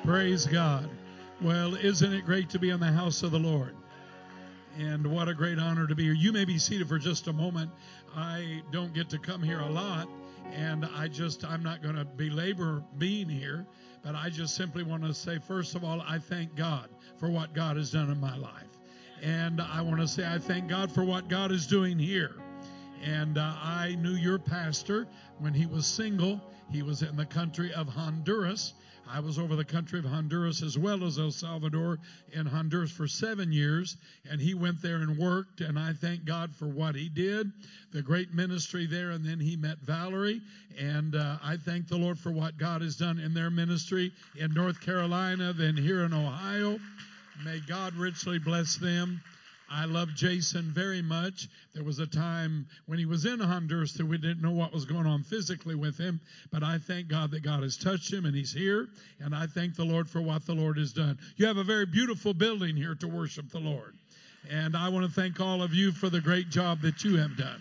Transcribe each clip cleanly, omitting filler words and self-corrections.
Praise God. Well, isn't it great to be in the house of the Lord? And what a great honor to be here. You may be seated for just a moment. I don't get to come here a lot, and I'm not going to belabor being here, but I just simply want to say, first of all, I thank God for what God has done in my life. And I want to say I thank God for what God is doing here. And I knew your pastor when he was single. He was in the country of Honduras. I was over the country of Honduras as well as El Salvador, in Honduras for 7 years, and he went there and worked, and I thank God for what he did, the great ministry there, and then he met Valerie, and I thank the Lord for what God has done in their ministry in North Carolina, then here in Ohio. May God richly bless them. I love Jason very much. There was a time when he was in Honduras that we didn't know what was going on physically with him, but I thank God that God has touched him and he's here, and I thank the Lord for what the Lord has done. You have a very beautiful building here to worship the Lord, and I want to thank all of you for the great job that you have done.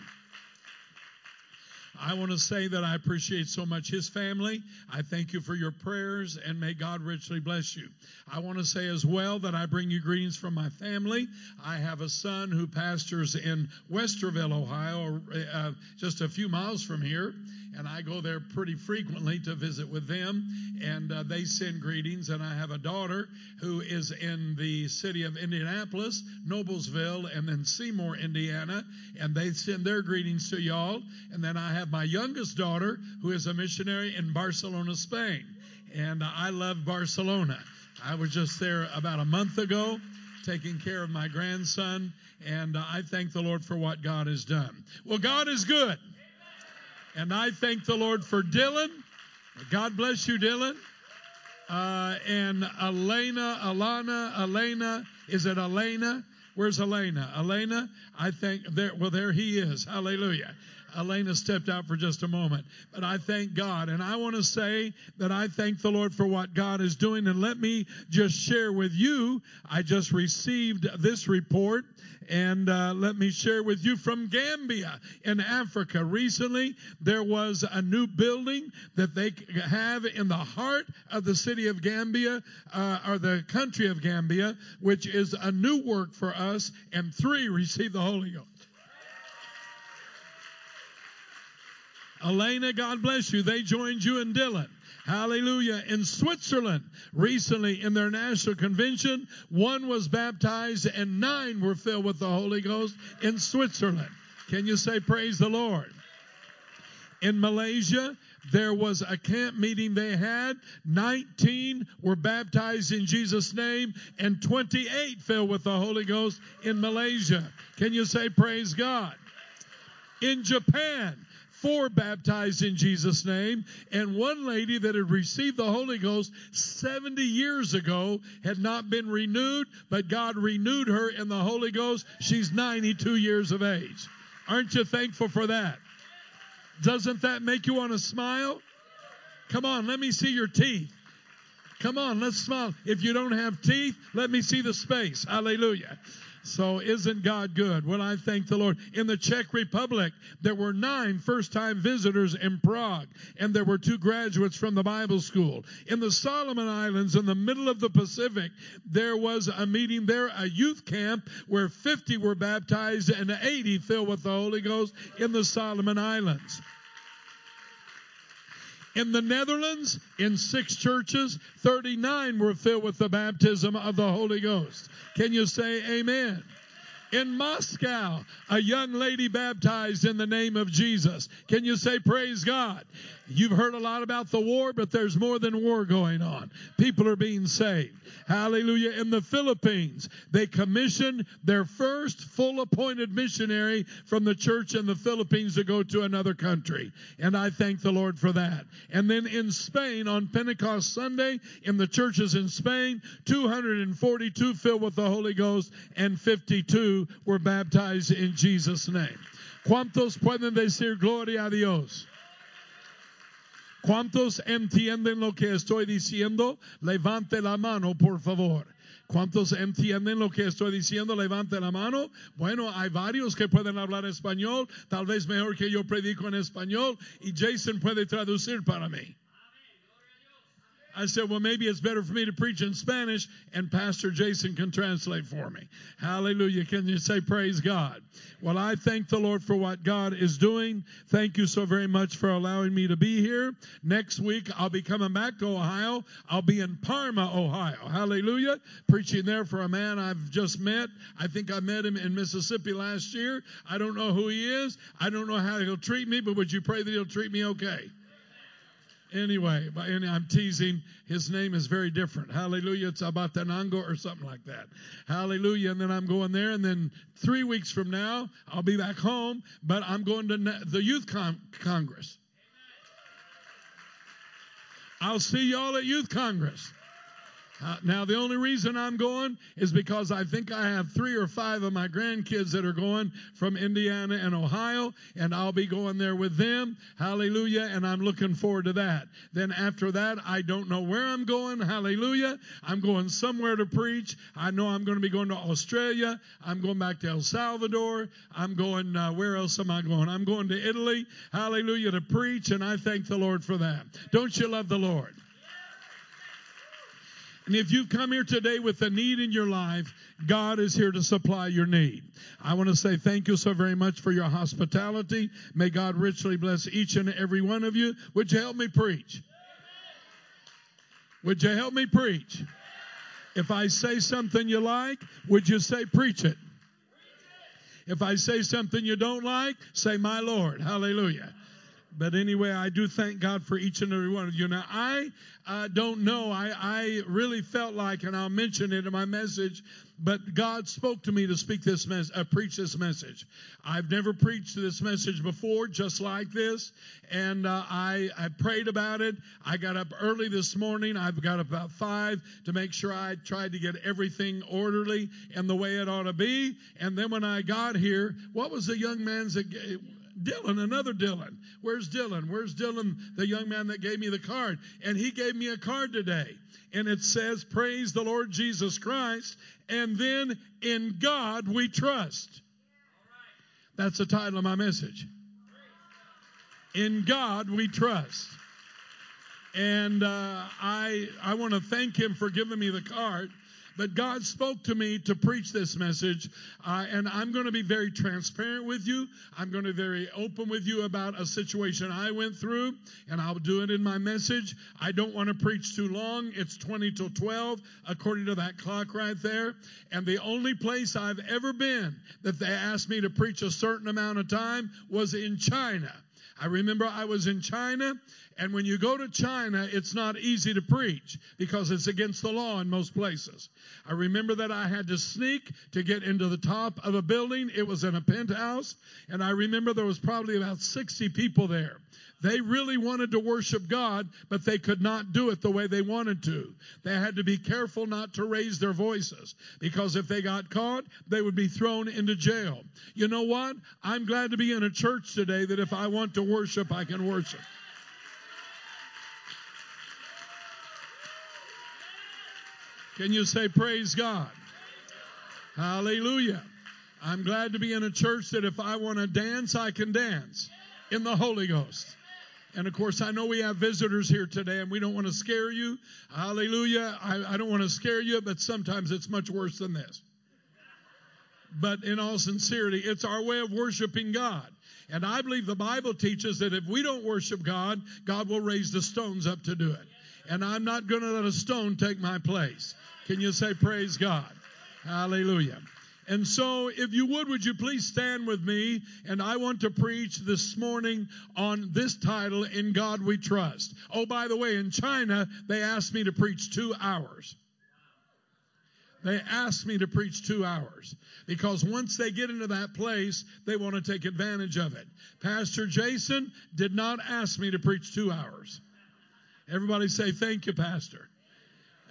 I want to say that I appreciate so much his family. I thank you for your prayers, and may God richly bless you. I want to say as well that I bring you greetings from my family. I have a son who pastors in Westerville, Ohio, just a few miles from here, and I go there pretty frequently to visit with them, and they send greetings. And I have a daughter who is in the city of Indianapolis, Noblesville, and then Seymour, Indiana, and they send their greetings to y'all. And then I have my youngest daughter who is a missionary in Barcelona, Spain, and I love Barcelona. I was just there about a month ago taking care of my grandson, and I thank the Lord for what God has done. Well, God is good. And I thank the Lord for Dylan. God bless you, Dylan. And Elena. Is it Elena? Where's Elena? Elena, I think, there he is. Hallelujah. Elena stepped out for just a moment. But I thank God. And I want to say that I thank the Lord for what God is doing. And let me just share with you, I just received this report. And let me share with you from Gambia in Africa. Recently, there was a new building that they have in the heart of the city of Gambia, or the country of Gambia, which is a new work for us, and 3 received the Holy Ghost. Elena, God bless you. They joined you and Dylan. Hallelujah. In Switzerland, recently in their national convention, 1 was baptized and 9 were filled with the Holy Ghost in Switzerland. Can you say praise the Lord? In Malaysia, there was a camp meeting they had. 19 were baptized in Jesus' name, and 28 filled with the Holy Ghost in Malaysia. Can you say praise God? In Japan, 4 baptized in Jesus' name, and 1 lady that had received the Holy Ghost 70 years ago had not been renewed, but God renewed her in the Holy Ghost. She's 92 years of age. Aren't you thankful for that? Doesn't that make you want to smile? Come on, let me see your teeth. Come on, let's smile. If you don't have teeth, let me see the space. Hallelujah. So isn't God good? Well, I thank the Lord. In the Czech Republic, there were 9 first-time visitors in Prague, and there were 2 graduates from the Bible school. In the Solomon Islands, in the middle of the Pacific, there was a meeting there, a youth camp, where 50 were baptized and 80 filled with the Holy Ghost in the Solomon Islands. In the Netherlands, in 6 churches, 39 were filled with the baptism of the Holy Ghost. Can you say amen? In Moscow, a young lady baptized in the name of Jesus. Can you say praise God? You've heard a lot about the war, but there's more than war going on. People are being saved. Hallelujah. In the Philippines, they commissioned their first full appointed missionary from the church in the Philippines to go to another country. And I thank the Lord for that. And then in Spain, on Pentecost Sunday, in the churches in Spain, 242 filled with the Holy Ghost and 52 were baptized in Jesus' name. ¿Cuántos pueden decir gloria a Dios? ¿Cuántos entienden lo que estoy diciendo? Levante la mano, por favor. ¿Cuántos entienden lo que estoy diciendo? Levante la mano. Bueno, hay varios que pueden hablar español, tal vez mejor que yo predico en español, y Jason puede traducir para mí. I said, well, maybe it's better for me to preach in Spanish, and Pastor Jason can translate for me. Hallelujah. Can you say praise God? Well, I thank the Lord for what God is doing. Thank you so very much for allowing me to be here. Next week, I'll be coming back to Ohio. I'll be in Parma, Ohio. Hallelujah. Preaching there for a man I've just met. I think I met him in Mississippi last year. I don't know who he is. I don't know how he'll treat me, but would you pray that he'll treat me okay? Anyway, and I'm teasing. His name is very different. Hallelujah. It's Abatanango or something like that. Hallelujah. And then I'm going there. And then 3 weeks from now, I'll be back home. But I'm going to the Youth Congress. I'll see y'all at Youth Congress. Now, the only reason I'm going is because I think I have 3 or 5 of my grandkids that are going from Indiana and Ohio, and I'll be going there with them. Hallelujah, and I'm looking forward to that. Then after that, I don't know where I'm going. Hallelujah. I'm going somewhere to preach. I know I'm going to be going to Australia. I'm going back to El Salvador. I'm going, where else am I going? I'm going to Italy. Hallelujah, to preach, and I thank the Lord for that. Don't you love the Lord? And if you've come here today with a need in your life, God is here to supply your need. I want to say thank you so very much for your hospitality. May God richly bless each and every one of you. Would you help me preach? Would you help me preach? If I say something you like, would you say preach it? If I say something you don't like, say my Lord. Hallelujah. But anyway, I do thank God for each and every one of you. Now, I don't know. I really felt like, and I'll mention it in my message, but God spoke to me to preach this message. I've never preached this message before, just like this, and I prayed about it. I got up early this morning. I've got up about 5 to make sure I tried to get everything orderly and the way it ought to be. And then when I got here, what was the young man's Dylan, another Dylan. Where's Dylan? Where's Dylan, the young man that gave me the card? And he gave me a card today. And it says, praise the Lord Jesus Christ. And then, in God we trust. That's the title of my message. In God we trust. And I want to thank him for giving me the card. But God spoke to me to preach this message, and I'm going to be very transparent with you. I'm going to be very open with you about a situation I went through, and I'll do it in my message. I don't want to preach too long. It's 20 till 12, according to that clock right there. And the only place I've ever been that they asked me to preach a certain amount of time was in China. I remember I was in China, and when you go to China, it's not easy to preach because it's against the law in most places. I remember that I had to sneak to get into the top of a building. It was in a penthouse, and I remember there was probably about 60 people there. They really wanted to worship God, but they could not do it the way they wanted to. They had to be careful not to raise their voices, because if they got caught, they would be thrown into jail. You know what? I'm glad to be in a church today that if I want to worship, I can worship. Can you say praise God? Hallelujah. I'm glad to be in a church that if I want to dance, I can dance in the Holy Ghost. And, of course, I know we have visitors here today, and we don't want to scare you. Hallelujah. I don't want to scare you, but sometimes it's much worse than this. But in all sincerity, it's our way of worshiping God. And I believe the Bible teaches that if we don't worship God, God will raise the stones up to do it. And I'm not going to let a stone take my place. Can you say praise God? Hallelujah. And so, if you would you please stand with me? And I want to preach this morning on this title, In God We Trust. Oh, by the way, in China, they asked me to preach 2 hours. They asked me to preach 2 hours. Because once they get into that place, they want to take advantage of it. Pastor Jason did not ask me to preach 2 hours. Everybody say, thank you, Pastor.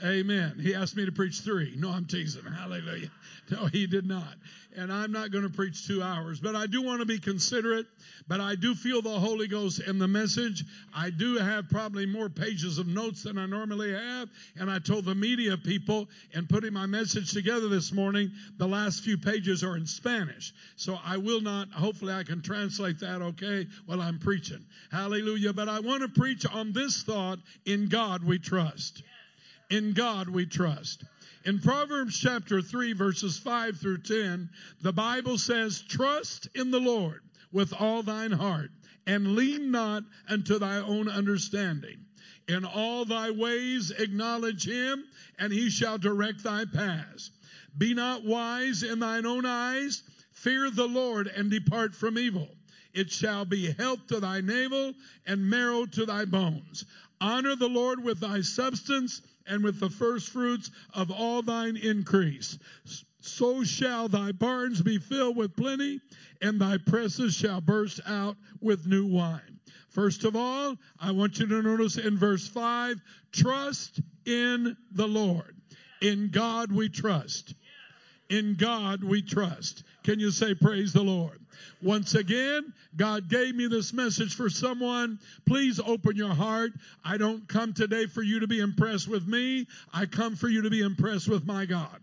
Amen. He asked me to preach 3. No, I'm teasing. Hallelujah. No, he did not. And I'm not going to preach 2 hours, but I do want to be considerate. But I do feel the Holy Ghost in the message. I do have probably more pages of notes than I normally have. And I told the media people in putting my message together this morning, the last few pages are in Spanish. So I will not, hopefully I can translate that okay while I'm preaching. Hallelujah. But I want to preach on this thought: in God we trust. In God we trust. In Proverbs chapter 3, verses 5 through 10, the Bible says, "Trust in the Lord with all thine heart, and lean not unto thy own understanding. In all thy ways acknowledge him, and he shall direct thy paths. Be not wise in thine own eyes. Fear the Lord, and depart from evil. It shall be health to thy navel, and marrow to thy bones. Honor the Lord with thy substance, and with the first fruits of all thine increase. So shall thy barns be filled with plenty, and thy presses shall burst out with new wine." First of all, I want you to notice in verse 5, trust in the Lord. In God we trust. In God we trust. Can you say praise the Lord? Once again, God gave me this message for someone. Please open your heart. I don't come today for you to be impressed with me. I come for you to be impressed with my God.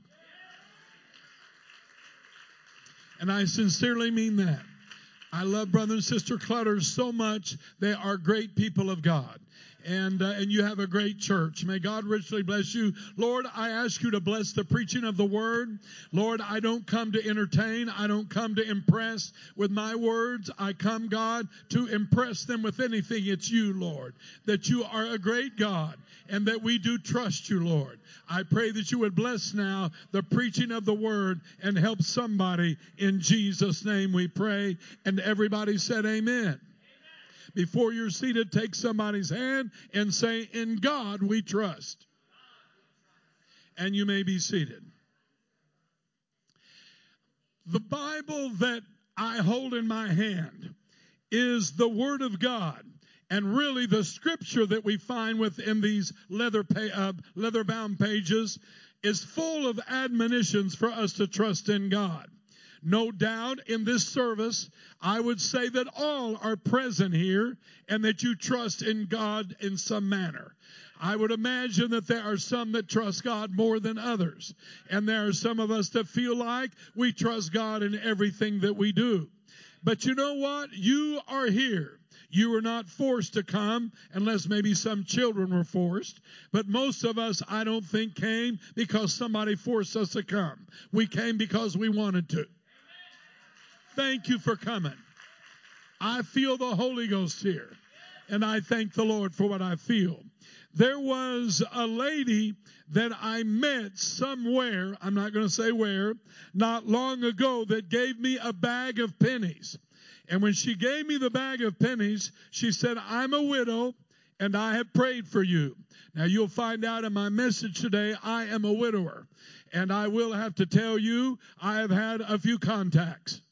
And I sincerely mean that. I love Brother and Sister Clutter so much. They are great people of God. And you have a great church. May God richly bless you. Lord, I ask you to bless the preaching of the word. Lord, I don't come to entertain. I don't come to impress with my words. I come, God, to impress them with anything. It's you, Lord, that you are a great God and that we do trust you, Lord. I pray that you would bless now the preaching of the word and help somebody. In Jesus' name we pray. And everybody said amen. Before you're seated, take somebody's hand and say, "In God we trust." And you may be seated. The Bible that I hold in my hand is the Word of God. And really the scripture that we find within these leather-bound pages is full of admonitions for us to trust in God. No doubt in this service, I would say that all are present here and that you trust in God in some manner. I would imagine that there are some that trust God more than others. And there are some of us that feel like we trust God in everything that we do. But you know what? You are here. You were not forced to come, unless maybe some children were forced. But most of us, I don't think, came because somebody forced us to come. We came because we wanted to. Thank you for coming. I feel the Holy Ghost here, and I thank the Lord for what I feel. There was a lady that I met somewhere, I'm not going to say where, not long ago, that gave me a bag of pennies. And when she gave me the bag of pennies, she said, "I'm a widow, and I have prayed for you." Now, you'll find out in my message today, I am a widower. And I will have to tell you, I have had a few contacts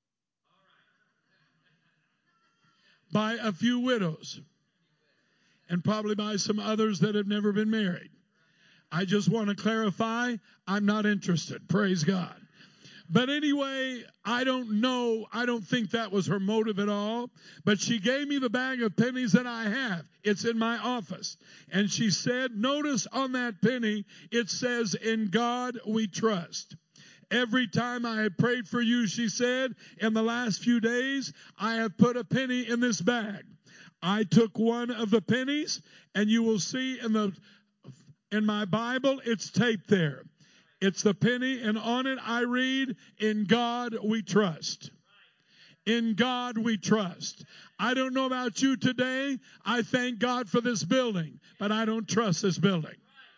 by a few widows, and probably by some others that have never been married. I just want to clarify, I'm not interested. Praise God. But anyway, I don't know. I don't think that was her motive at all. But she gave me the bag of pennies that I have. It's in my office. And she said, notice on that penny, it says, "In God we trust." Every time I have prayed for you, she said, in the last few days, I have put a penny in this bag. I took one of the pennies, and you will see in my Bible, it's taped there. It's the penny, and on it I read, "In God we trust." In God we trust. I don't know about you today. I thank God for this building, but I don't trust this building.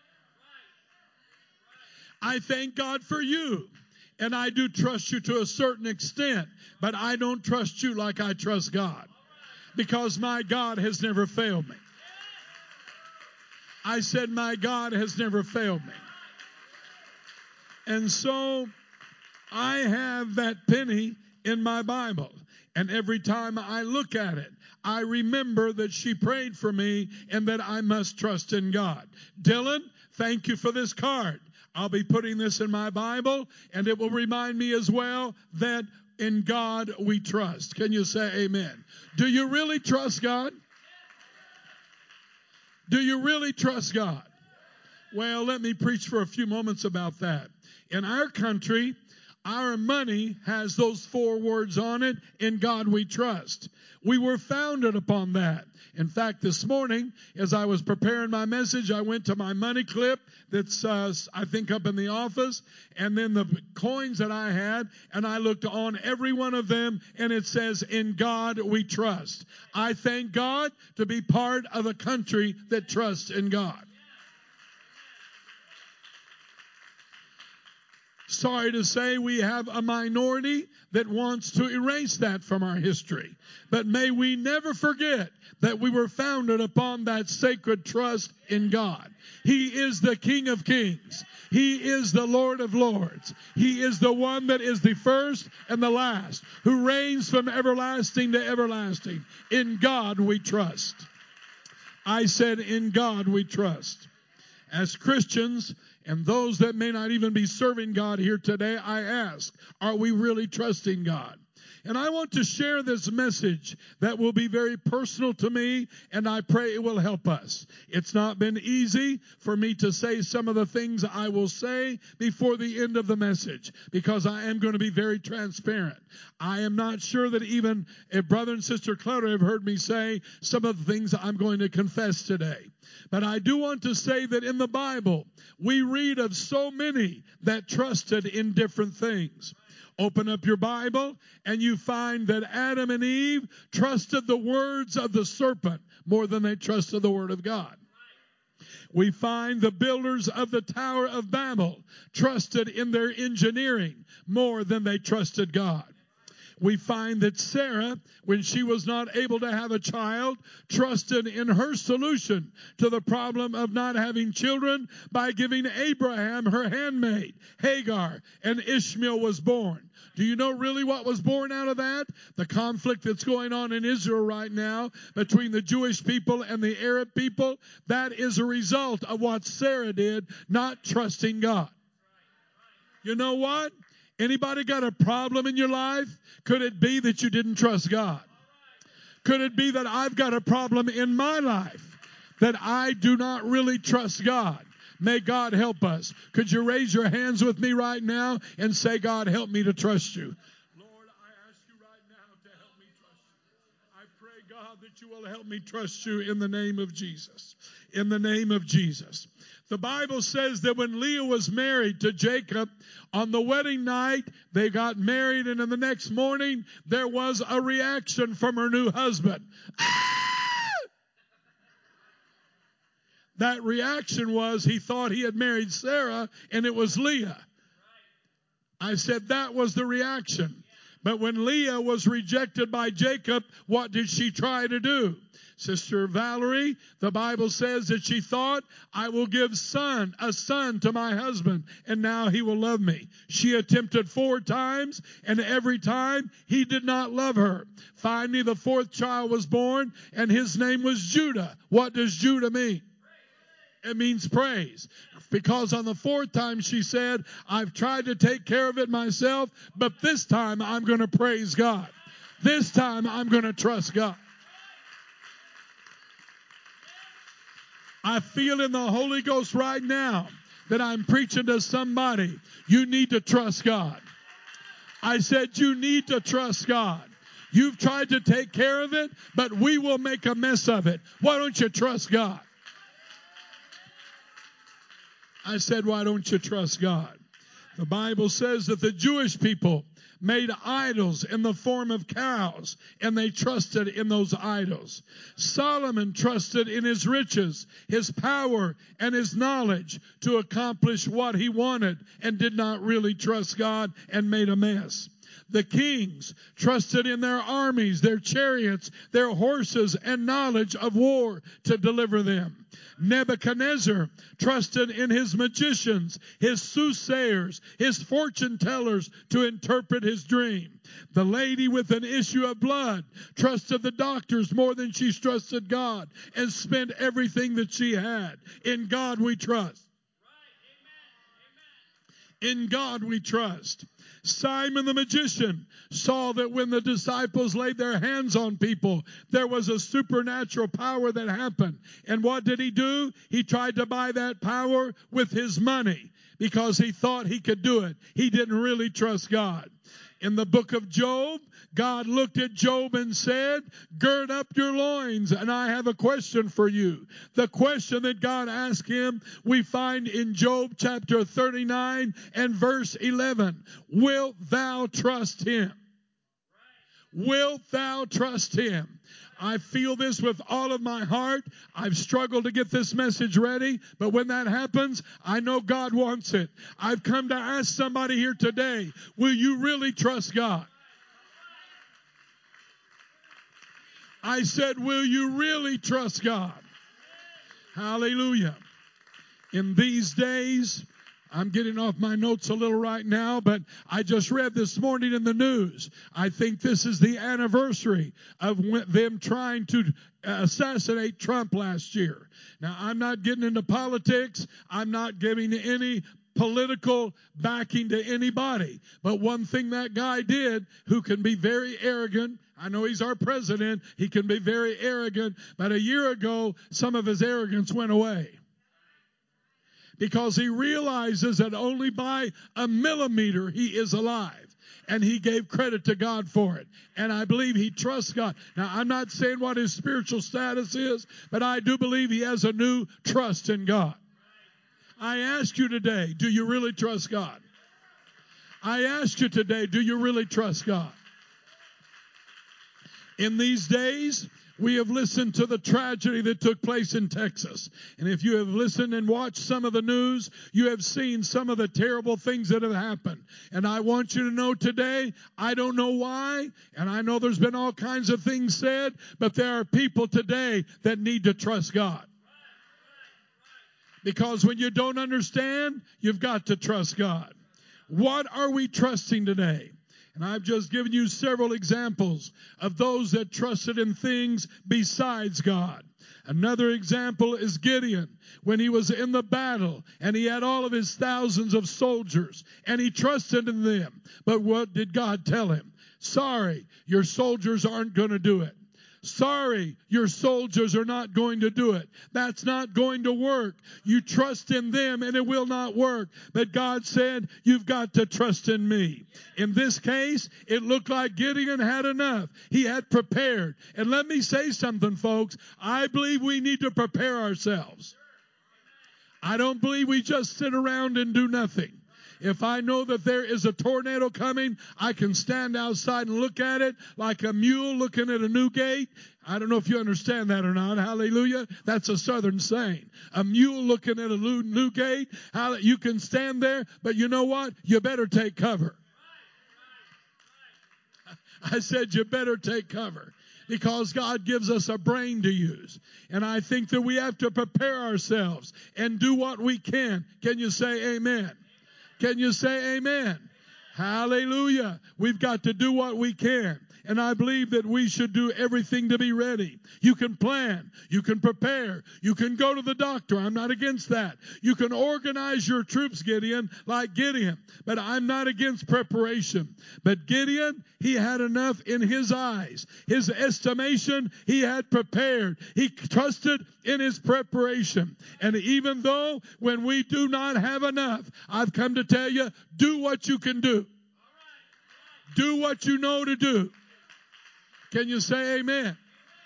I thank God for you. And I do trust you to a certain extent, but I don't trust you like I trust God, because my God has never failed me. I said my God has never failed me. And so I have that penny in my Bible. And every time I look at it, I remember that she prayed for me and that I must trust in God. Dylan, thank you for this card. I'll be putting this in my Bible, and it will remind me as well that in God we trust. Can you say amen? Do you really trust God? Do you really trust God? Well, let me preach for a few moments about that. In our country, our money has those 4 words on it, in God we trust. We were founded upon that. In fact, this morning, as I was preparing my message, I went to my money clip that's, I think, up in the office, and then the coins that I had, and I looked on every one of them, and it says, in God we trust. I thank God to be part of a country that trusts in God. Sorry to say, we have a minority that wants to erase that from our history. But may we never forget that we were founded upon that sacred trust in God. He is the King of Kings. He is the Lord of Lords. He is the one that is the first and the last, who reigns from everlasting to everlasting. In God we trust. I said, in God we trust. As Christians, and those that may not even be serving God here today, I ask, are we really trusting God? And I want to share this message that will be very personal to me, and I pray it will help us. It's not been easy for me to say some of the things I will say before the end of the message, because I am going to be very transparent. I am not sure that even if Brother and Sister Clutter have heard me say some of the things I'm going to confess today. But I do want to say that in the Bible, we read of so many that trusted in different things. Open up your Bible and you find that Adam and Eve trusted the words of the serpent more than they trusted the word of God. We find the builders of the Tower of Babel trusted in their engineering more than they trusted God. We find that Sarah, when she was not able to have a child, trusted in her solution to the problem of not having children by giving Abraham her handmaid, Hagar, and Ishmael was born. Do you know really what was born out of that? The conflict that's going on in Israel right now between the Jewish people and the Arab people. That is a result of what Sarah did, not trusting God. You know what? Anybody got a problem in your life? Could it be that you didn't trust God? Could it be that I've got a problem in my life that I do not really trust God? May God help us. Could you raise your hands with me right now and say, God, help me to trust you? Lord, I ask you right now to help me trust you. I pray, God, that you will help me trust you in the name of Jesus. In the name of Jesus. The Bible says that when Leah was married to Jacob, on the wedding night, they got married, and in the next morning, there was a reaction from her new husband. Ah! That reaction was he thought he had married Sarah, and it was Leah. I said that was the reaction. But when Leah was rejected by Jacob, what did she try to do? Sister Valerie, the Bible says that she thought, I will give a son to my husband, and now he will love me. She attempted 4 times, and every time he did not love her. Finally, the 4th child was born, and his name was Judah. What does Judah mean? It means praise. Because on the 4th time she said, I've tried to take care of it myself, but this time I'm going to praise God. This time I'm going to trust God. I feel in the Holy Ghost right now that I'm preaching to somebody. You need to trust God. I said you need to trust God. You've tried to take care of it, but we will make a mess of it. Why don't you trust God? I said, why don't you trust God? The Bible says that the Jewish people made idols in the form of cows, and they trusted in those idols. Solomon trusted in his riches, his power, and his knowledge to accomplish what he wanted, and did not really trust God and made a mess. The kings trusted in their armies, their chariots, their horses, and knowledge of war to deliver them. Nebuchadnezzar trusted in his magicians, his soothsayers, his fortune tellers to interpret his dream. The lady with an issue of blood trusted the doctors more than she trusted God and spent everything that she had. In God we trust. In God we trust. Simon the magician saw that when the disciples laid their hands on people, there was a supernatural power that happened. And what did he do? He tried to buy that power with his money because he thought he could do it. He didn't really trust God. In the book of Job, God looked at Job and said, gird up your loins, and I have a question for you. The question that God asked him, we find in Job chapter 39 and verse 11. Wilt thou trust him? Wilt thou trust him? I feel this with all of my heart. I've struggled to get this message ready, but when that happens, I know God wants it. I've come to ask somebody here today, will you really trust God? I said, will you really trust God? Hallelujah. In these days, I'm getting off my notes a little right now, but I just read this morning in the news. I think this is the anniversary of them trying to assassinate Trump last year. Now, I'm not getting into politics. I'm not giving any political backing to anybody. But one thing that guy did, who can be very arrogant, I know he's our president, he can be very arrogant, but a year ago, some of his arrogance went away. Because he realizes that only by a millimeter he is alive. And he gave credit to God for it. And I believe he trusts God. Now, I'm not saying what his spiritual status is, but I do believe he has a new trust in God. I ask you today, do you really trust God? I ask you today, do you really trust God? In these days, we have listened to the tragedy that took place in Texas. And if you have listened and watched some of the news, you have seen some of the terrible things that have happened. And I want you to know today, I don't know why, and I know there's been all kinds of things said, but there are people today that need to trust God. Because when you don't understand, you've got to trust God. What are we trusting today? And I've just given you several examples of those that trusted in things besides God. Another example is Gideon, when he was in the battle and he had all of his thousands of soldiers and he trusted in them. But what did God tell him? Sorry, your soldiers aren't going to do it. Sorry, your soldiers are not going to do it. That's not going to work. You trust in them and it will not work. But God said, you've got to trust in me. In this case, it looked like Gideon had enough. He had prepared. And let me say something, folks. I believe we need to prepare ourselves. I don't believe we just sit around and do nothing. If I know that there is a tornado coming, I can stand outside and look at it like a mule looking at a new gate. I don't know if you understand that or not. Hallelujah. That's a southern saying. A mule looking at a new gate. You can stand there, but you know what? You better take cover. I said you better take cover. Because God gives us a brain to use. And I think that we have to prepare ourselves and do what we can. Can you say amen? Can you say amen? Hallelujah. We've got to do what we can. And I believe that we should do everything to be ready. You can plan. You can prepare. You can go to the doctor. I'm not against that. You can organize your troops, Gideon, like Gideon. But I'm not against preparation. But Gideon, he had enough in his eyes. His estimation, he had prepared. He trusted in his preparation. And even though when we do not have enough, I've come to tell you, do what you can do. Do what you know to do. Can you say amen?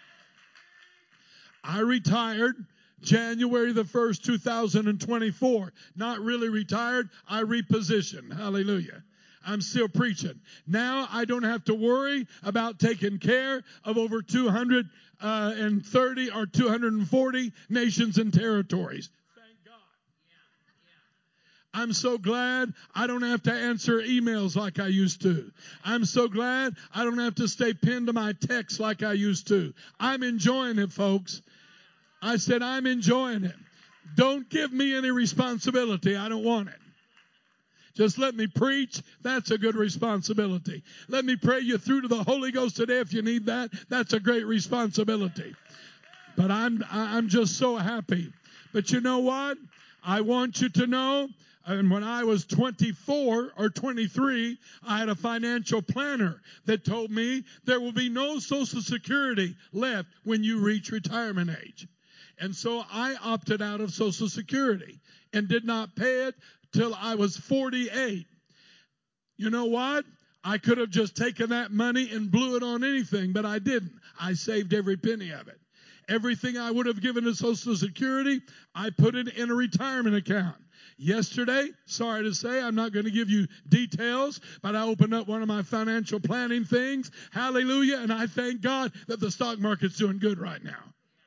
I retired January the 1st, 2024. Not really retired. I repositioned. Hallelujah. I'm still preaching. Now I don't have to worry about taking care of over 230 or 240 nations and territories. Thank God. I'm so glad I don't have to answer emails like I used to. I'm so glad I don't have to stay pinned to my text like I used to. I'm enjoying it, folks. I said, I'm enjoying it. Don't give me any responsibility. I don't want it. Just let me preach. That's a good responsibility. Let me pray you through to the Holy Ghost today if you need that. That's a great responsibility. But I'm just so happy. But you know what? I want you to know, and when I was 24 or 23, I had a financial planner that told me there will be no Social Security left when you reach retirement age. And so I opted out of Social Security and did not pay it till I was 48. You know what? I could have just taken that money and blew it on anything, but I didn't. I saved every penny of it. Everything I would have given to Social Security, I put it in a retirement account. Yesterday, sorry to say, I'm not going to give you details, but I opened up one of my financial planning things. Hallelujah. And I thank God that the stock market's doing good right now.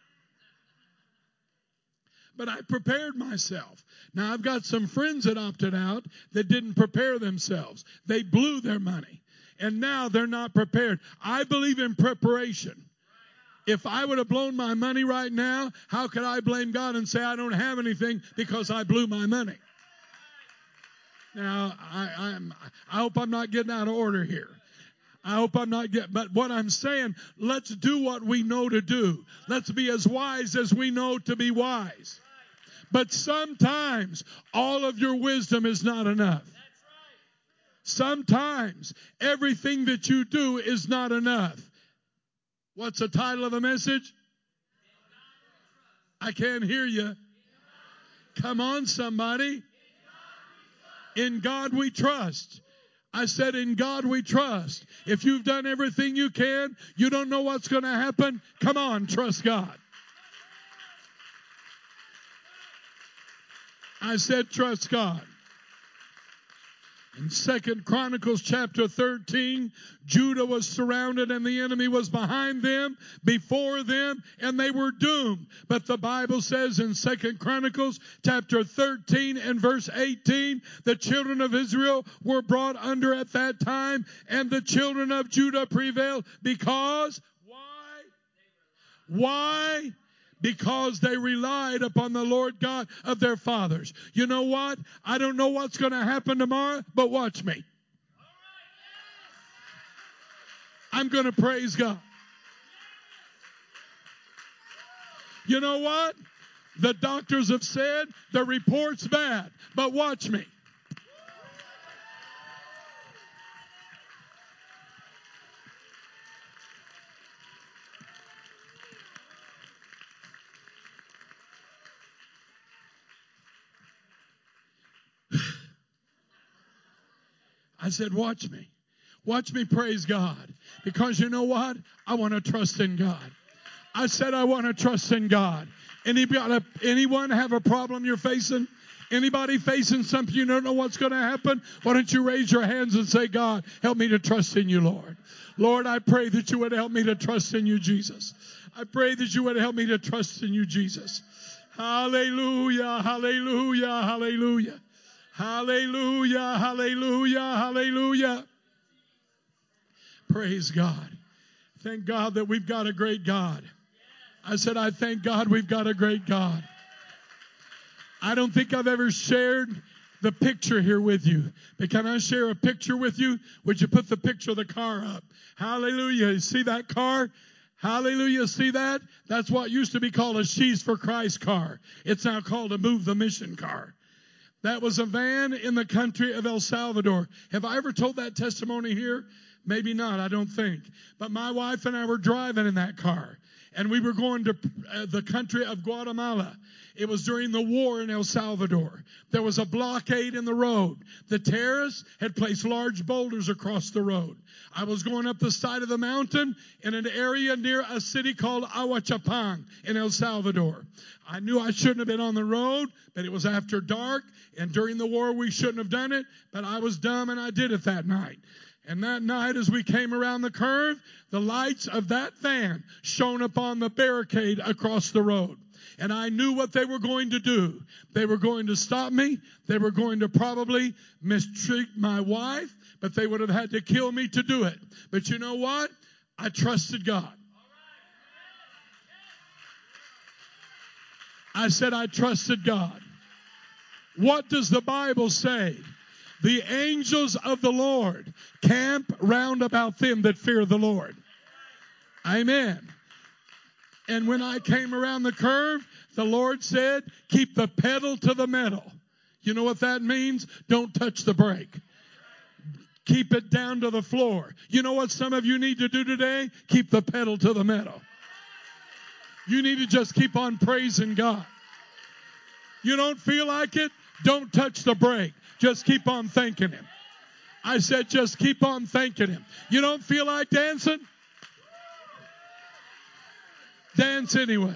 But I prepared myself. Now, I've got some friends that opted out that didn't prepare themselves. They blew their money. And now they're not prepared. I believe in preparation. If I would have blown my money right now, how could I blame God and say I don't have anything because I blew my money? Now, I hope I'm not getting out of order here. I hope I'm not getting, but what I'm saying, let's do what we know to do. Let's be as wise as we know to be wise. But sometimes all of your wisdom is not enough. Sometimes everything that you do is not enough. What's the title of the message? I can't hear you. Come on, somebody. In God we trust. I said, in God we trust. If you've done everything you can, you don't know what's going to happen. Come on, trust God. I said, trust God. In 2 Chronicles chapter 13, Judah was surrounded and the enemy was behind them, before them, and they were doomed. But the Bible says in 2 Chronicles chapter 13 and verse 18, the children of Israel were brought under at that time, and the children of Judah prevailed because, why? Because they relied upon the Lord God of their fathers. You know what? I don't know what's going to happen tomorrow, but watch me. I'm going to praise God. You know what? The doctors have said the report's bad, but watch me. I said, watch me. Watch me praise God. Because you know what? I want to trust in God. I said I want to trust in God. Anyone have a problem you're facing? Anybody facing something you don't know what's going to happen? Why don't you raise your hands and say, God, help me to trust in you, Lord. Lord, I pray that you would help me to trust in you, Jesus. I pray that you would help me to trust in you, Jesus. Hallelujah, hallelujah, hallelujah. Hallelujah, hallelujah, hallelujah. Praise God. Thank God that we've got a great God. I said, I thank God we've got a great God. I don't think I've ever shared the picture here with you. But can I share a picture with you? Would you put the picture of the car up? Hallelujah. You see that car? Hallelujah. See that? That's what used to be called a She's for Christ car. It's now called a Move the Mission car. That was a van in the country of El Salvador. Have I ever told that testimony here? Maybe not, I don't think. But my wife and I were driving in that car. And we were going to the country of Guatemala. It was during the war in El Salvador. There was a blockade in the road. The terrorists had placed large boulders across the road. I was going up the side of the mountain in an area near a city called Ahuachapán in El Salvador. I knew I shouldn't have been on the road, but it was after dark. And during the war, we shouldn't have done it. But I was dumb and I did it that night. And that night, as we came around the curve, the lights of that van shone upon the barricade across the road. And I knew what they were going to do. They were going to stop me. They were going to probably mistreat my wife, but they would have had to kill me to do it. But you know what? I trusted God. I said I trusted God. What does the Bible say? The angels of the Lord camp round about them that fear the Lord. Amen. And when I came around the curve, the Lord said, keep the pedal to the metal. You know what that means? Don't touch the brake. Keep it down to the floor. You know what some of you need to do today? Keep the pedal to the metal. You need to just keep on praising God. You don't feel like it? Don't touch the brake. Just keep on thanking Him. I said just keep on thanking Him. You don't feel like dancing? Dance anyway.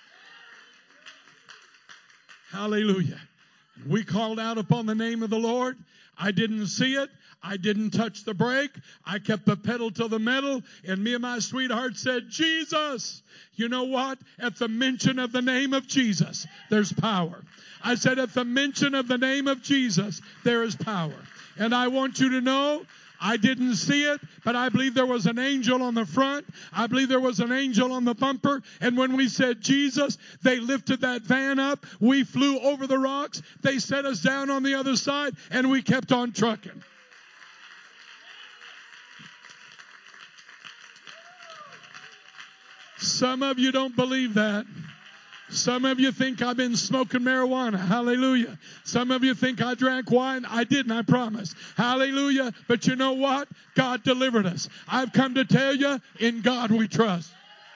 Hallelujah. We called out upon the name of the Lord. I didn't see it. I didn't touch the brake. I kept the pedal to the metal. And me and my sweetheart said, Jesus. You know what? At the mention of the name of Jesus, there's power. I said, at the mention of the name of Jesus, there is power. And I want you to know, I didn't see it, but I believe there was an angel on the front. I believe there was an angel on the bumper. And when we said Jesus, they lifted that van up. We flew over the rocks. They set us down on the other side, and we kept on trucking. Some of you don't believe that. Some of you think I've been smoking marijuana. Hallelujah. Some of you think I drank wine. I didn't, I promise. Hallelujah. But you know what? God delivered us. I've come to tell you, in God we trust.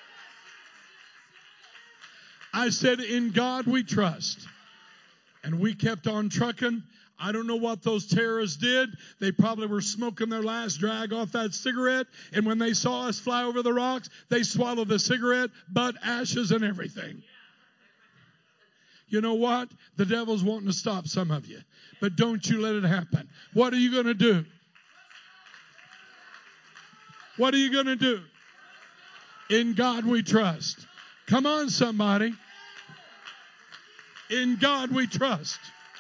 I said, in God we trust. And we kept on trucking. I don't know what those terrorists did. They probably were smoking their last drag off that cigarette. And when they saw us fly over the rocks, they swallowed the cigarette, butt, ashes, and everything. You know what? The devil's wanting to stop some of you. But don't you let it happen. What are you going to do? What are you going to do? In God we trust. Come on, somebody. In God we trust.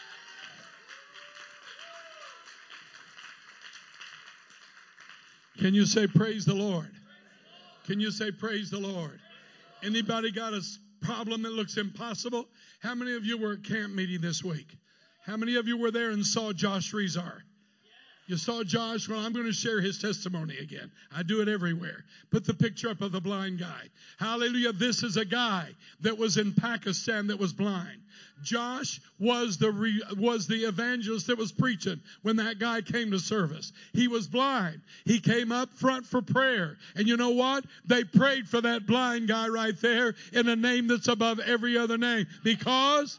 Can you say praise the Lord? Can you say praise the Lord? Anybody got a problem that looks impossible? How many of you were at camp meeting this week? How many of you were there and saw Josh Rezar? You saw Josh? Well, I'm going to share his testimony again. I do it everywhere. Put the picture up of the blind guy. Hallelujah. This is a guy that was in Pakistan that was blind. Josh was the evangelist that was preaching when that guy came to service. He was blind. He came up front for prayer. And you know what? They prayed for that blind guy right there in a name that's above every other name. Because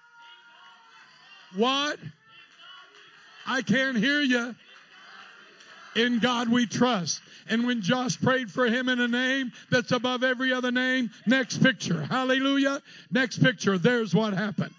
what? I can't hear you. In God we trust. And when Josh prayed for him in a name that's above every other name, next picture. Hallelujah. Next picture. There's what happened.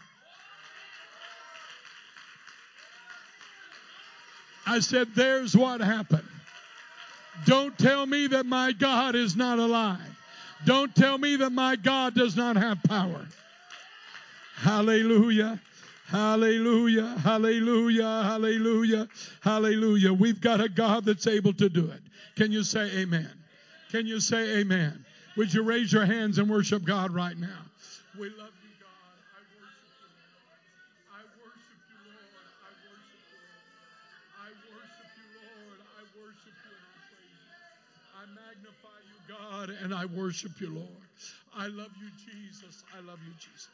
I said, there's what happened. Don't tell me that my God is not alive. Don't tell me that my God does not have power. Hallelujah. Hallelujah, hallelujah, hallelujah, hallelujah. We've got a God that's able to do it. Can you say amen? Can you say amen? Would you raise your hands and worship God right now? We love you, God. I worship you, Lord. I worship you, Lord. I worship you, Lord. I worship you, Lord. I worship you and I praise you. I magnify you, God, and I worship you, Lord. I love you, Jesus. I love you, Jesus.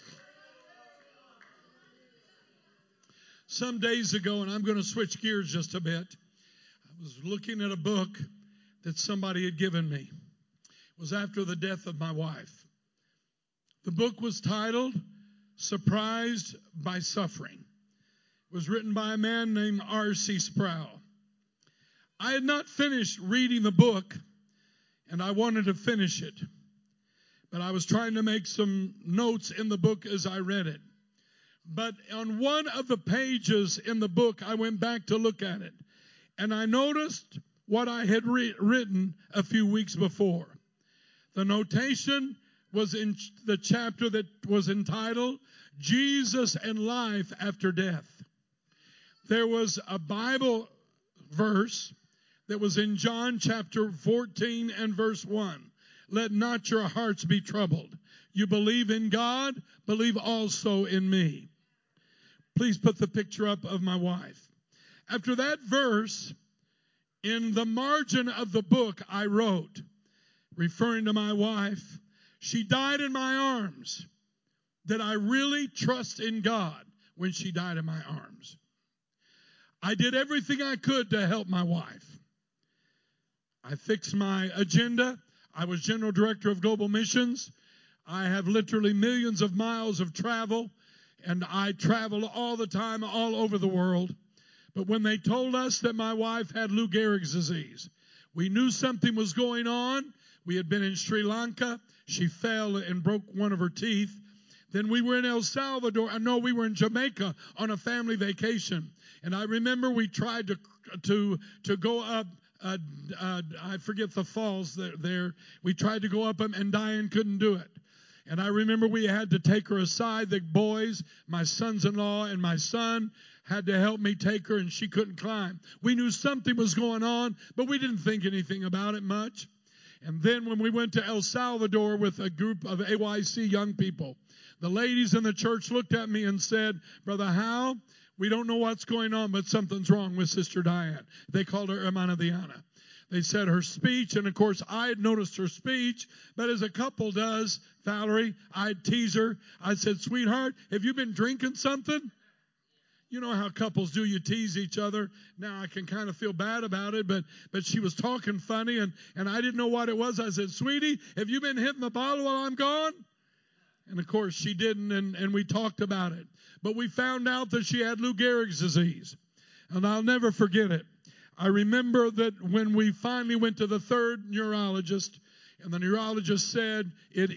Some days ago, and I'm going to switch gears just a bit, I was looking at a book that somebody had given me. It was after the death of my wife. The book was titled, Surprised by Suffering. It was written by a man named R.C. Sproul. I had not finished reading the book, and I wanted to finish it. But I was trying to make some notes in the book as I read it. But on one of the pages in the book, I went back to look at it. And I noticed what I had written a few weeks before. The notation was in the chapter that was entitled Jesus and Life After Death. There was a Bible verse that was in John chapter 14 and verse 1. Let not your hearts be troubled. You believe in God, believe also in me. Please put the picture up of my wife. After that verse, in the margin of the book I wrote, referring to my wife, she died in my arms. Did I really trust in God when she died in my arms? I did everything I could to help my wife. I fixed my agenda. I was general director of global missions. I have literally millions of miles of travel, and I travel all the time, all over the world. But when they told us that my wife had Lou Gehrig's disease, we knew something was going on. We had been in Sri Lanka. She fell and broke one of her teeth. Then we were in El Salvador. We were in Jamaica on a family vacation. And I remember we tried to go up. I forget the falls there. We tried to go up them, and Diane couldn't do it. And I remember we had to take her aside. The boys, my sons-in-law and my son, had to help me take her, and she couldn't climb. We knew something was going on, but we didn't think anything about it much. And then when we went to El Salvador with a group of AYC young people, the ladies in the church looked at me and said, Brother Hal, we don't know what's going on, but something's wrong with Sister Diane. They called her Hermana Diana. They said her speech, and of course I had noticed her speech, but as a couple does, Valerie, I'd tease her. I said, sweetheart, have you been drinking something? You know how couples do, you tease each other. Now I can kind of feel bad about it, but she was talking funny, and I didn't know what it was. I said, sweetie, have you been hitting the bottle while I'm gone? And of course she didn't, and we talked about it. But we found out that she had Lou Gehrig's disease, and I'll never forget it. I remember that when we finally went to the third neurologist, and the neurologist said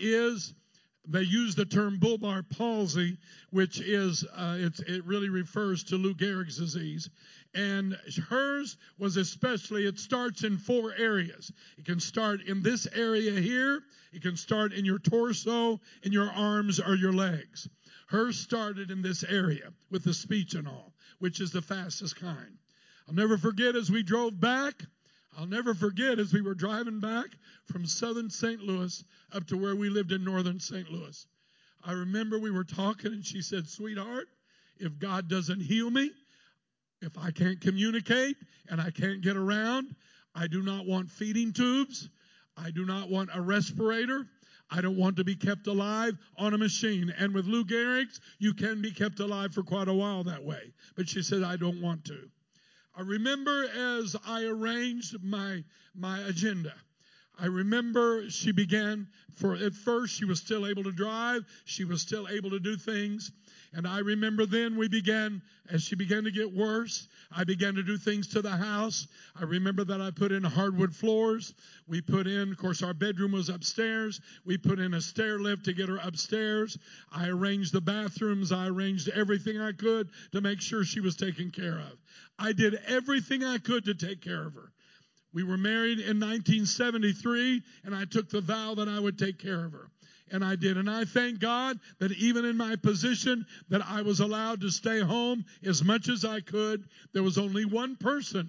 they used the term bulbar palsy, which is, it really refers to Lou Gehrig's disease. And hers was especially, it starts in 4 areas. It can start in this area here. It can start in your torso, in your arms, or your legs. Hers started in this area with the speech and all, which is the fastest kind. I'll never forget as we drove back. I'll never forget as we were driving back from southern St. Louis up to where we lived in northern St. Louis. I remember we were talking, and she said, sweetheart, if God doesn't heal me, if I can't communicate and I can't get around, I do not want feeding tubes. I do not want a respirator. I don't want to be kept alive on a machine. And with Lou Gehrig's, you can be kept alive for quite a while that way. But she said, I don't want to. I remember as I arranged my agenda, I remember she began, at first she was still able to drive, she was still able to do things, and I remember then as she began to get worse, I began to do things to the house. I remember that I put in hardwood floors. We put in, of course, our bedroom was upstairs. We put in a stair lift to get her upstairs. I arranged the bathrooms. I arranged everything I could to make sure she was taken care of. I did everything I could to take care of her. We were married in 1973, and I took the vow that I would take care of her. And I did. And I thank God that even in my position that I was allowed to stay home as much as I could. There was only one person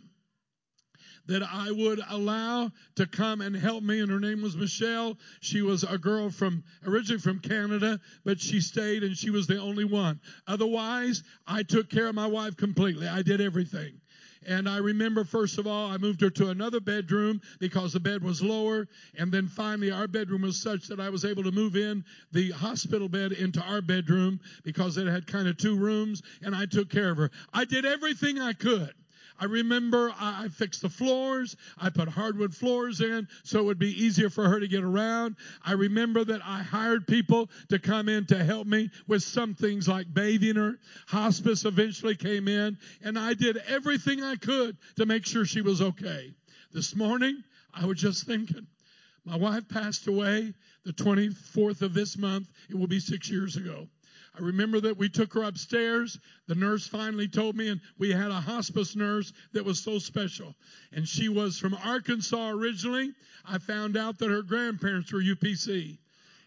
that I would allow to come and help me, and her name was Michelle. She was a girl originally from Canada, but she stayed, and she was the only one. Otherwise, I took care of my wife completely. I did everything. And I remember, first of all, I moved her to another bedroom because the bed was lower. And then finally, our bedroom was such that I was able to move in the hospital bed into our bedroom because it had kind of 2 rooms, and I took care of her. I did everything I could. I remember I fixed the floors. I put hardwood floors in so it would be easier for her to get around. I remember that I hired people to come in to help me with some things like bathing her. Hospice eventually came in, and I did everything I could to make sure she was okay. This morning, I was just thinking, my wife passed away the 24th of this month. It will be 6 years ago. I remember that we took her upstairs. The nurse finally told me, and we had a hospice nurse that was so special. And she was from Arkansas originally. I found out that her grandparents were UPC.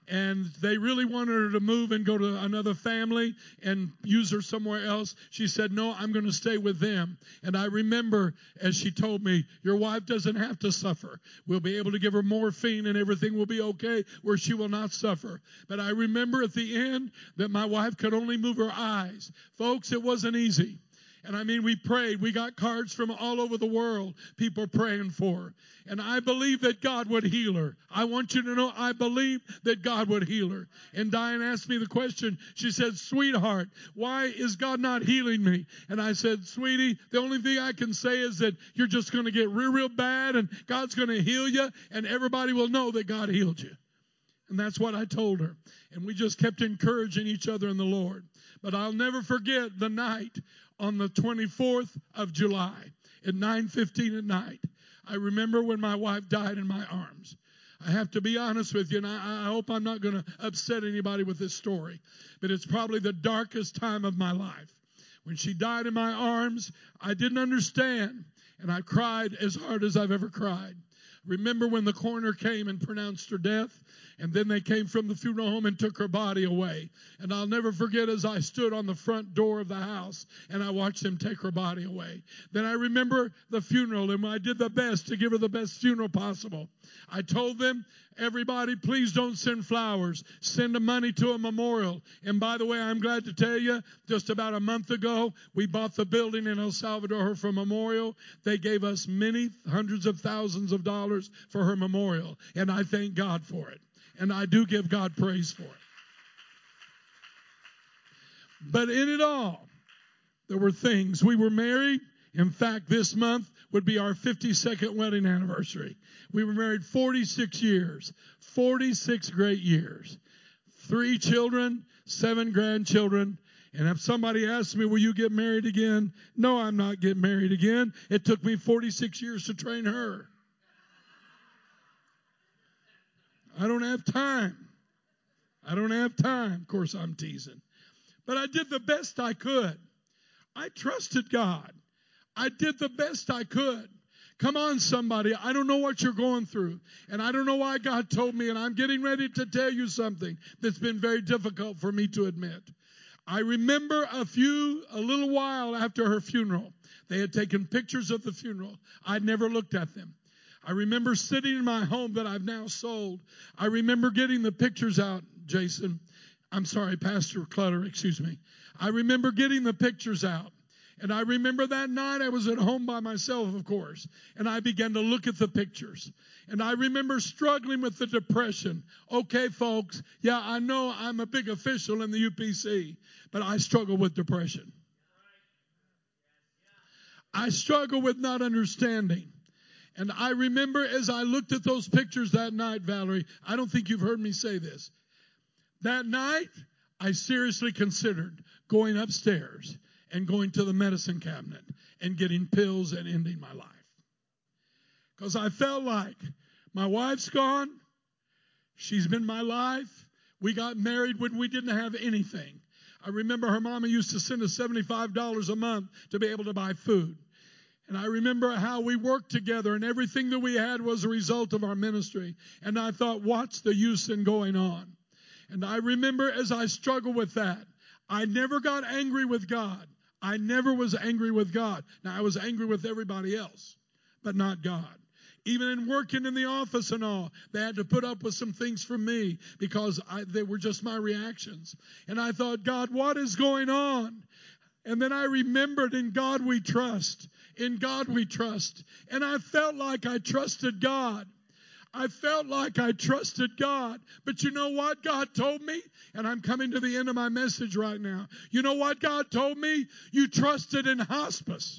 and they really wanted her to move and go to another family and use her somewhere else. She said, no, I'm going to stay with them. And I remember as she told me, your wife doesn't have to suffer. We'll be able to give her morphine and everything will be okay where she will not suffer. But I remember at the end that my wife could only move her eyes. Folks, it wasn't easy. And I mean, we prayed. We got cards from all over the world, people praying for her. And I believe that God would heal her. I want you to know I believe that God would heal her. And Diane asked me the question. She said, sweetheart, why is God not healing me? And I said, sweetie, the only thing I can say is that you're just going to get real, real bad and God's going to heal you and everybody will know that God healed you. And that's what I told her. And we just kept encouraging each other in the Lord. But I'll never forget the night on the 24th of July at 9:15 at night. I remember when my wife died in my arms. I have to be honest with you, and I hope I'm not going to upset anybody with this story, but it's probably the darkest time of my life. When she died in my arms, I didn't understand, and I cried as hard as I've ever cried. Remember when the coroner came and pronounced her death? And then they came from the funeral home and took her body away. And I'll never forget as I stood on the front door of the house and I watched them take her body away. Then I remember the funeral and I did the best to give her the best funeral possible. I told them, everybody, please don't send flowers. Send the money to a memorial. And by the way, I'm glad to tell you, just about a month ago, we bought the building in El Salvador for a memorial. They gave us many hundreds of thousands of dollars for her memorial. And I thank God for it. And I do give God praise for it. But in it all, there were things. We were married. In fact, this month would be our 52nd wedding anniversary. We were married 46 years. 46 great years. 3 children, 7 grandchildren. And if somebody asks me, will you get married again? No, I'm not getting married again. It took me 46 years to train her. I don't have time. I don't have time. Of course, I'm teasing. But I did the best I could. I trusted God. I did the best I could. Come on, somebody. I don't know what you're going through. And I don't know why God told me. And I'm getting ready to tell you something that's been very difficult for me to admit. I remember a little while after her funeral, they had taken pictures of the funeral. I'd never looked at them. I remember sitting in my home that I've now sold. I remember getting the pictures out, Jason. I'm sorry, Pastor Clutter, excuse me. I remember getting the pictures out. And I remember that night I was at home by myself, of course. And I began to look at the pictures. And I remember struggling with the depression. Okay, folks, yeah, I know I'm a big official in the UPC, but I struggle with depression. I struggle with not understanding. And I remember as I looked at those pictures that night, Valerie, I don't think you've heard me say this. That night, I seriously considered going upstairs and going to the medicine cabinet and getting pills and ending my life. Because I felt like my wife's gone. She's been my life. We got married when we didn't have anything. I remember her mama used to send us $75 a month to be able to buy food. And I remember how we worked together and everything that we had was a result of our ministry. And I thought, what's the use in going on? And I remember as I struggled with that, I never got angry with God. I never was angry with God. Now, I was angry with everybody else, but not God. Even in working in the office and all, they had to put up with some things from me because they were just my reactions. And I thought, God, what is going on? And then I remembered, in God we trust. In God we trust. And I felt like I trusted God. I felt like I trusted God. But you know what God told me? And I'm coming to the end of my message right now. You know what God told me? You trusted in hospice.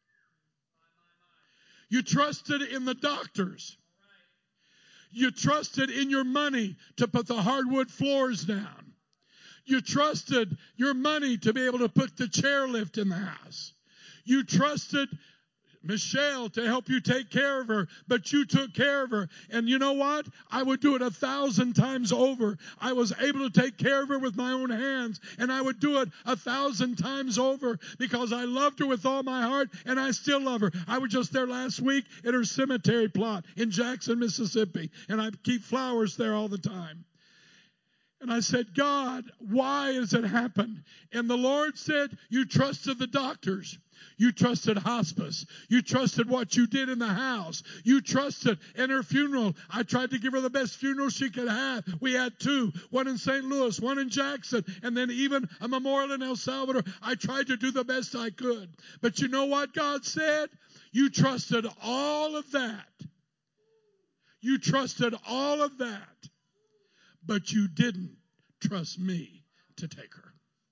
You trusted in the doctors. You trusted in your money to put the hardwood floors down. You trusted your money to be able to put the chairlift in the house. You trusted Michelle to help you take care of her, but you took care of her. And you know what? I would do it 1,000 times over. I was able to take care of her with my own hands, and I would do it 1,000 times over because I loved her with all my heart, and I still love her. I was just there last week at her cemetery plot in Jackson, Mississippi, and I keep flowers there all the time. And I said, God, why has it happened? And the Lord said, you trusted the doctors. You trusted hospice. You trusted what you did in the house. You trusted in her funeral. I tried to give her the best funeral she could have. We had two, one in St. Louis, one in Jackson, and then even a memorial in El Salvador. I tried to do the best I could. But you know what God said? You trusted all of that. You trusted all of that. But you didn't trust me to take her.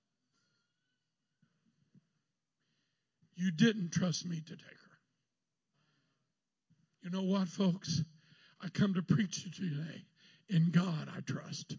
You didn't trust me to take her. You know what, folks? I come to preach to you today. In God I trust.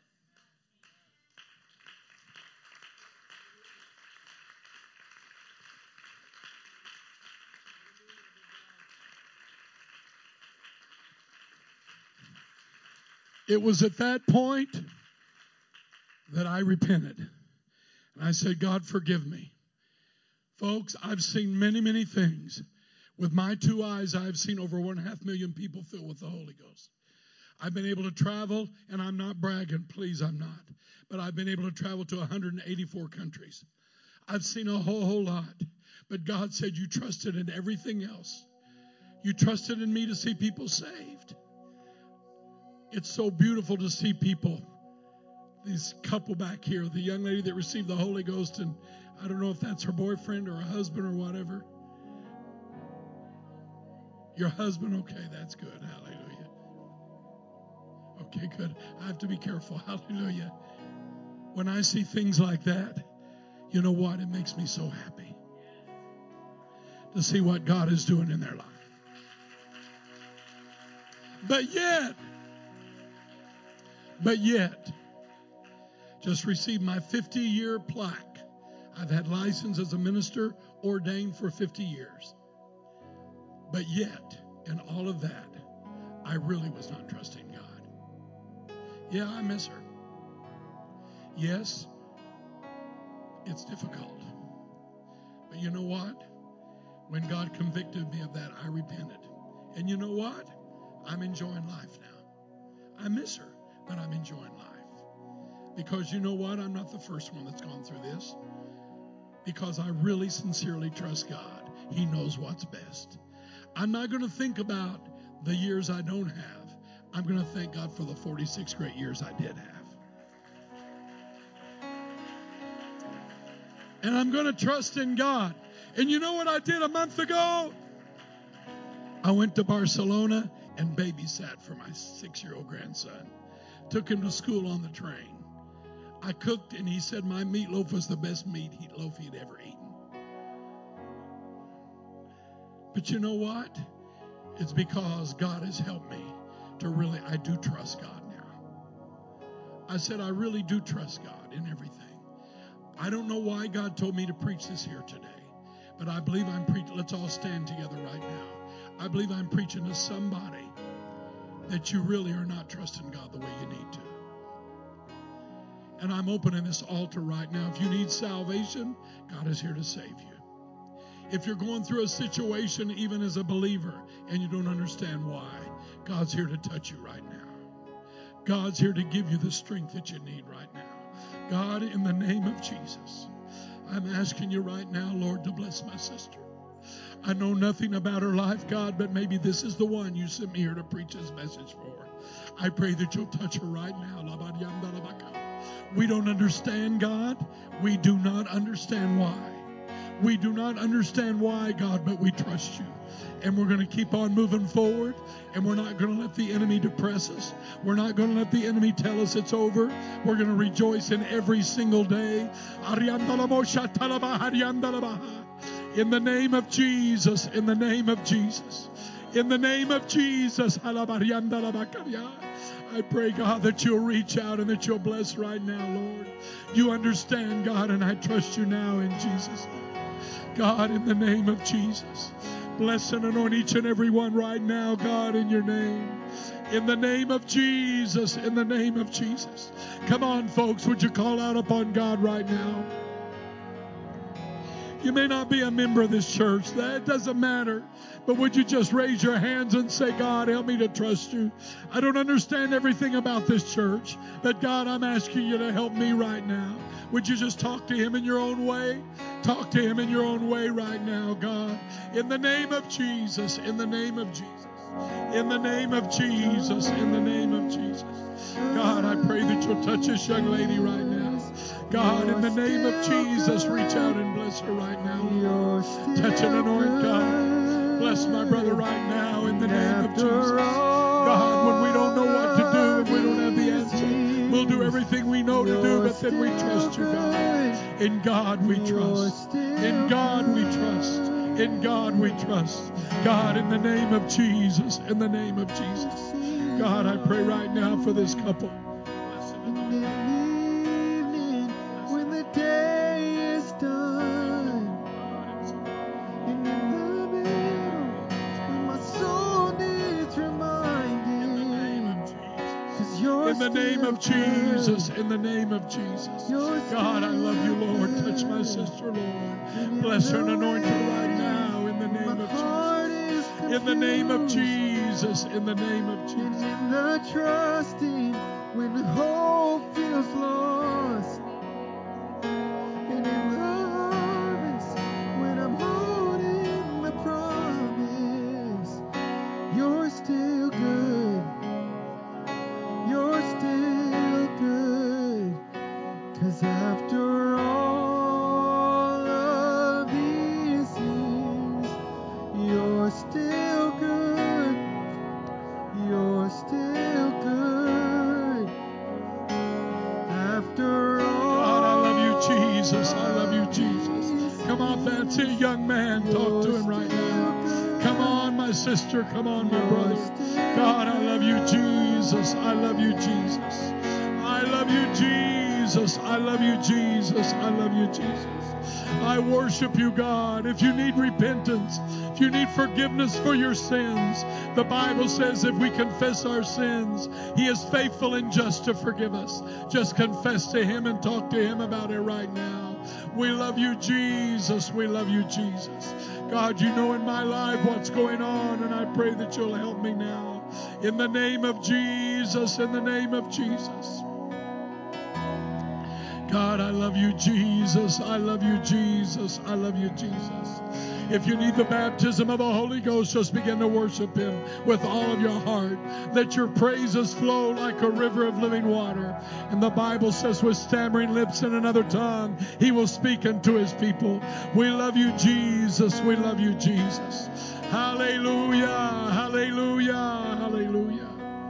It was at that point that I repented. And I said, God, forgive me. Folks, I've seen many, many things. With my two eyes, I've seen over 1.5 million people filled with the Holy Ghost. I've been able to travel, and I'm not bragging, please, I'm not. But I've been able to travel to 184 countries. I've seen a whole lot. But God said, you trusted in everything else. You trusted in me to see people saved. It's so beautiful to see people. This couple back here, the young lady that received the Holy Ghost, and I don't know if that's her boyfriend or a husband or whatever. Your husband? Okay, that's good. Hallelujah. Okay, good. I have to be careful. Hallelujah. When I see things like that, you know what? It makes me so happy to see what God is doing in their life. But yet, just received my 50-year plaque. I've had license as a minister, ordained for 50 years. But yet, in all of that, I really was not trusting God. Yeah, I miss her. Yes, it's difficult. But you know what? When God convicted me of that, I repented. And you know what? I'm enjoying life now. I miss her, but I'm enjoying life. Because you know what? I'm not the first one that's gone through this. Because I really sincerely trust God. He knows what's best. I'm not going to think about the years I don't have. I'm going to thank God for the 46 great years I did have. And I'm going to trust in God. And you know what I did a month ago? I went to Barcelona and babysat for my 6-year-old grandson. Took him to school on the train. I cooked, and he said my meatloaf was the best meatloaf he'd ever eaten. But you know what? It's because God has helped me to really, I do trust God now. I said I really do trust God in everything. I don't know why God told me to preach this here today, but I believe I'm preaching. Let's all stand together right now. I believe I'm preaching to somebody that you really are not trusting God the way you need to. And I'm opening this altar right now. If you need salvation, God is here to save you. If you're going through a situation, even as a believer, and you don't understand why, God's here to touch you right now. God's here to give you the strength that you need right now. God, in the name of Jesus, I'm asking you right now, Lord, to bless my sister. I know nothing about her life, God, but maybe this is the one you sent me here to preach this message for. I pray that you'll touch her right now. We don't understand, God. We do not understand why. We do not understand why, God, but we trust you. And we're going to keep on moving forward. And we're not going to let the enemy depress us. We're not going to let the enemy tell us it's over. We're going to rejoice in every single day. In the name of Jesus. In the name of Jesus. In the name of Jesus. I pray, God, that you'll reach out and that you'll bless right now, Lord. You understand, God, and I trust you now in Jesus' name. God, in the name of Jesus, bless and anoint each and every one right now, God, in your name. In the name of Jesus, in the name of Jesus. Come on, folks, would you call out upon God right now? You may not be a member of this church. That doesn't matter. But would you just raise your hands and say, God, help me to trust you. I don't understand everything about this church, but God, I'm asking you to help me right now. Would you just talk to him in your own way? Talk to him in your own way right now, God. In the name of Jesus, in the name of Jesus, in the name of Jesus, in the name of Jesus. God, I pray that you'll touch this young lady right now. God, in the name of Jesus, reach out and bless her right now. Touch and anoint, God. Bless my brother right now in the name of Jesus. God, when we don't know what to do and we don't have the answer, we'll do everything we know to do, but then we trust you, God. In God we trust. In God we trust. In God we trust. God, in the name of Jesus, in the name of Jesus. God, I pray right now for this couple. When the day is done, and in the middle, when my soul needs reminding, 'cause you're in the name of Jesus, in the name of Jesus. God, I love you, Lord. Touch my sister, Lord. Bless her and anoint her right now in the name of Jesus. In the name of Jesus, in the name of Jesus. And in the trusting, when hope feels lost, and in the harvest, when I'm holding the promise, you're still good. You're still good. 'Cause after all of these things, you're still good. You're still good. After all. God, I love you, Jesus. I love you, Jesus. Come on, that's it, young man. Talk to him right now. Come on, my sister. Come on, my brother. God, I love you, Jesus. I love you, Jesus. I love you, Jesus. I love you, Jesus. I love you, Jesus. I worship you, God. If you need repentance, if you need forgiveness for your sins, the Bible says if we confess our sins, He is faithful and just to forgive us. Just confess to Him and talk to Him about it right now. We love you, Jesus. We love you, Jesus. God, you know in my life what's going on, and I pray that you'll help me now. In the name of Jesus, in the name of Jesus. God, I love you, Jesus. I love you, Jesus. I love you, Jesus. If you need the baptism of the Holy Ghost, just begin to worship Him with all of your heart. Let your praises flow like a river of living water. And the Bible says with stammering lips and another tongue, He will speak unto His people. We love you, Jesus. We love you, Jesus. Hallelujah, hallelujah, hallelujah.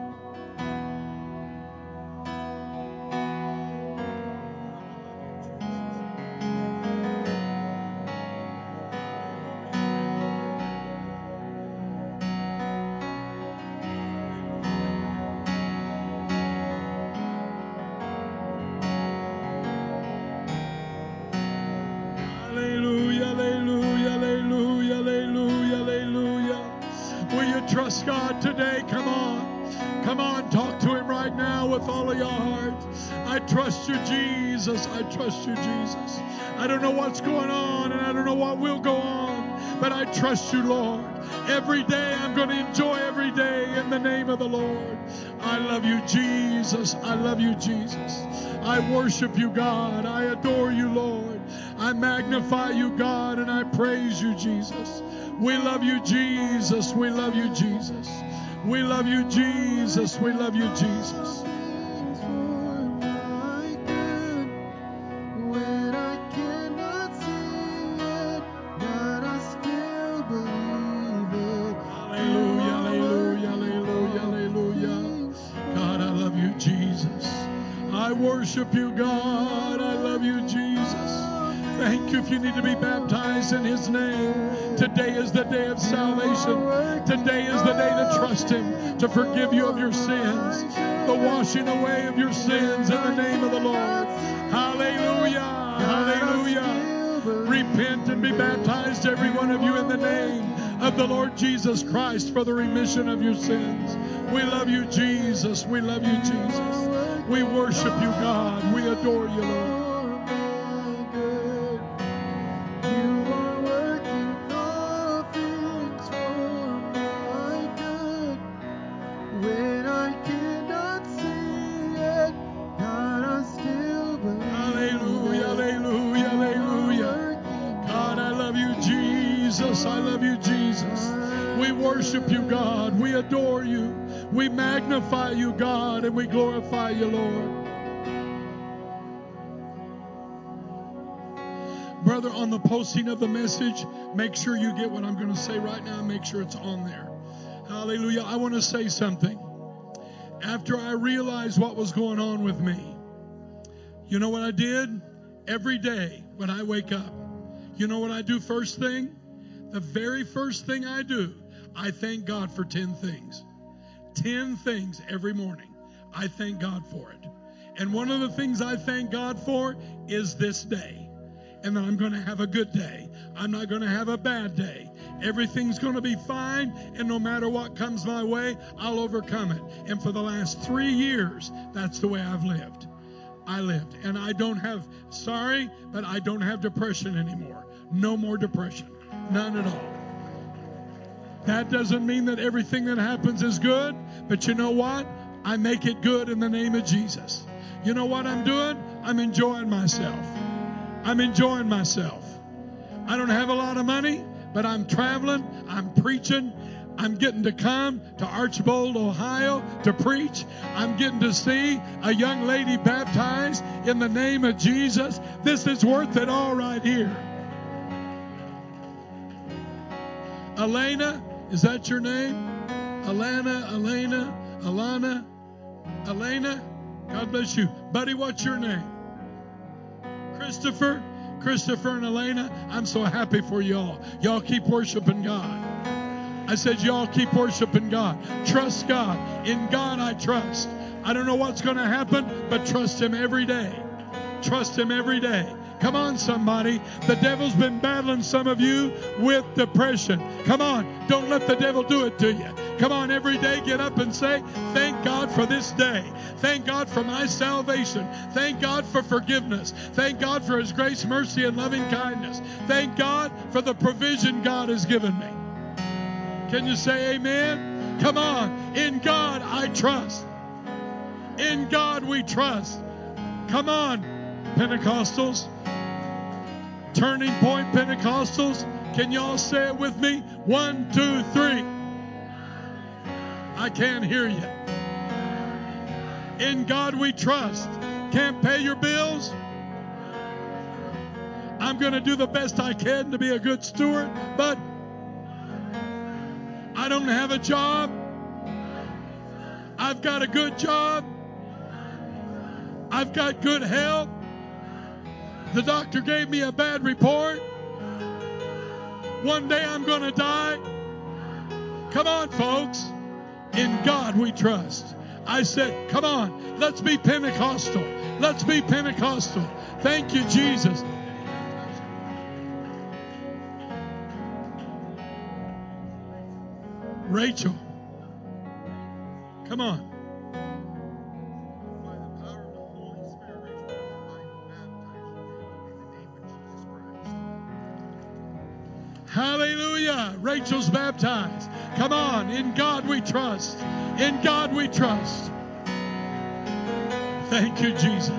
Trust God today. Come on. Come on. Talk to Him right now with all of your heart. I trust you, Jesus. I trust you, Jesus. I don't know what's going on and I don't know what will go on, but I trust you, Lord. Every day I'm going to enjoy every day in the name of the Lord. I love you, Jesus. I love you, Jesus. I worship you, God. I adore you, Lord. I magnify you, God, and I praise you, Jesus. We love you, Jesus. We love you, Jesus. We love you, Jesus. We love you, Jesus. When I cannot see it, but I still believe it. Hallelujah, hallelujah, hallelujah, hallelujah. God, I love you, Jesus. I worship you, God. I love you, Jesus. Thank you. If you need to be baptized in His name, today is the day of salvation. Today is the day to trust Him, to forgive you of your sins, the washing away of your sins in the name of the Lord. Hallelujah, hallelujah. Repent and be baptized, every one of you, in the name of the Lord Jesus Christ for the remission of your sins. We love you, Jesus. We love you, Jesus. We worship you, God. We adore you, Lord. You worship you, God. We adore you. We magnify you, God, and we glorify you, Lord. Brother, on the posting of the message, make sure you get what I'm going to say right now. Make sure it's on there. Hallelujah. I want to say something. After I realized what was going on with me, you know what I did? Every day when I wake up, you know what I do first thing? The very first thing I do, I thank God for 10 things. 10 things every morning. I thank God for it. And one of the things I thank God for is this day. And that I'm going to have a good day. I'm not going to have a bad day. Everything's going to be fine, and no matter what comes my way, I'll overcome it. And for the last 3 years, that's the way I've lived. I lived. And I don't have, sorry, but I don't have depression anymore. No more depression. None at all. That doesn't mean that everything that happens is good, but you know what? I make it good in the name of Jesus. You know what I'm doing? I'm enjoying myself. I'm enjoying myself. I don't have a lot of money, but I'm traveling, I'm preaching, I'm getting to come to Archbold, Ohio to preach. I'm getting to see a young lady baptized in the name of Jesus. This is worth it all right here. Elena, is that your name? Elena. God bless you. Buddy, what's your name? Christopher and Elena, I'm so happy for y'all. Y'all keep worshiping God. I said y'all keep worshiping God. Trust God. In God I trust. I don't know what's going to happen, but trust Him every day. Trust Him every day. Come on, somebody. The devil's been battling some of you with depression. Come on. Don't let the devil do it to you. Come on, every day get up and say, thank God for this day. Thank God for my salvation. Thank God for forgiveness. Thank God for His grace, mercy, and loving kindness. Thank God for the provision God has given me. Can you say amen? Come on. In God I trust. In God we trust. Come on, Pentecostals. Turning Point Pentecostals. Can y'all say it with me? 1, 2, 3. I can't hear you. In God we trust. Can't pay your bills? I'm going to do the best I can to be a good steward, but I don't have a job. I've got a good job. I've got good health. The doctor gave me a bad report. One day I'm going to die. Come on, folks. In God we trust. I said, come on, let's be Pentecostal. Let's be Pentecostal. Thank you, Jesus. Rachel, come on. By the power of the Holy Spirit, Rachel, I baptize you in the name of Jesus Christ. Hallelujah. Rachel's baptized. Come on. In God we trust. In God we trust. Thank you, Jesus.